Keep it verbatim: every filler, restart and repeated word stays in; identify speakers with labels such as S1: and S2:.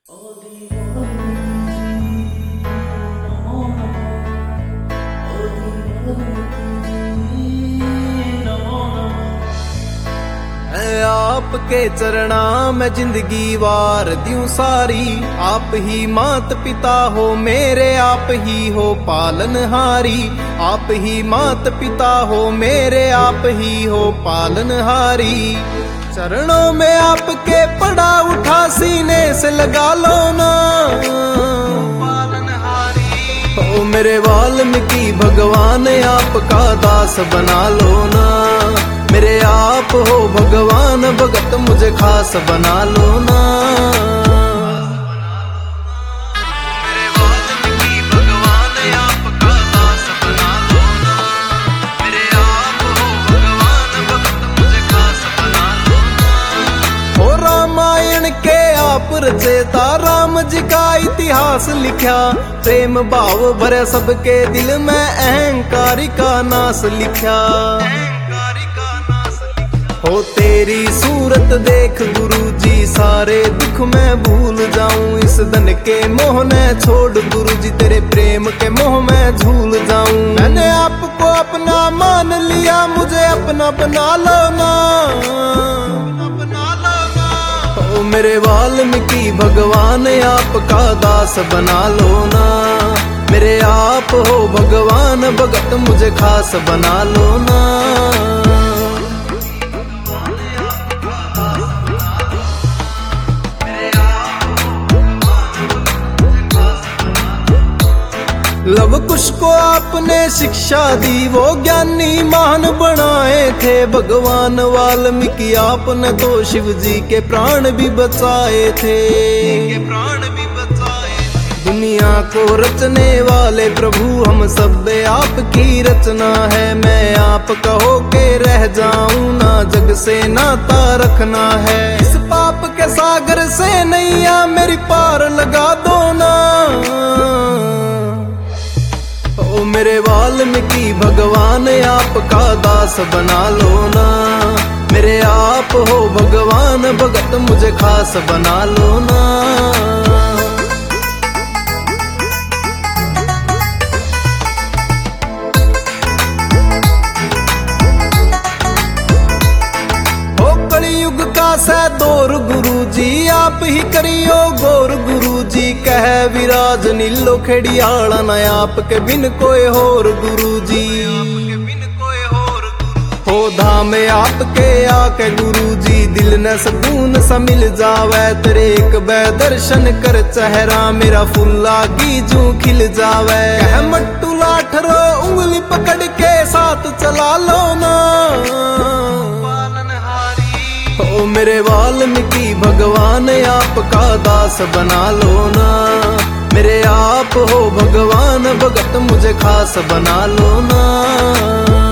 S1: आपके चरणा में जिंदगी वार दूं सारी। आप ही मात पिता हो मेरे, आप ही हो पालनहारी। आप ही मात पिता हो मेरे, आप ही हो पालनहारी। चरणों में आपके पड़ा उठा सीने से लगा लो ना पालनहारी। ओ मेरे वाल्मीकि भगवान आपका दास बना लो ना। मेरे आप हो भगवान भगत मुझे खास बना लो ना। मेरे वाल्मीकि भगवान आपका दास बना लो ना। मेरे आप हो भगवान भगत मुझे खास बना लो ना। हो रामायण के आप रचेता, राम जी का इतिहास लिखा। प्रेम भाव भरे सबके दिल में अहंकारी का नाश लिखा। हो तेरी सूरत देख गुरु जी, सारे दुख मैं भूल जाऊं। इस धन के मोह ने छोड़ गुरु जी, तेरे प्रेम के मोह में झूल जाऊं। मैंने आपको अपना मान लिया, मुझे अपना बना लो ना। ओ मेरे वाल्मीकि भगवान आपका दास बना लो ना। मेरे आप हो भगवान भगत मुझे खास बना लो ना। लव कुश को आपने शिक्षा दी, वो ज्ञानी महान बनाए थे। भगवान वाल्मीकि आपने तो शिव जी के प्राण भी बचाए थे। प्राण भी बचाए थे। दुनिया को रचने वाले प्रभु हम सब आपकी रचना है। मैं आपका होके रह जाऊं ना, जग से नाता रखना है। इस पाप के सागर से नैया मेरी पार लगा दो ना। ओ मेरे वाल्मीकि भगवान आपका दास बना लो ना। मेरे आप हो भगवान भगत मुझे खास बना लो ना। हो कलयुग का सै दौर गुरु जी, आप ही करियो गौर गुरु जी। कह विराज नीलो खेड़ियाला न, आपके बिन कोई होर गुरु जी। हो धाम आपके आके गुरु जी, दिल न सुकून सा मिल जावे। तेरे एक बै दर्शन कर चेहरा मेरा फुल्ला की जू खिल जावे। कह मट्टू लाठ रो उंगली पकड़ के साथ चला लो ना। ओ मेरे वाल्मीकि भगवान आपका दास बना लो ना। मेरे आप हो भगवान भगत मुझे खास बना लो ना।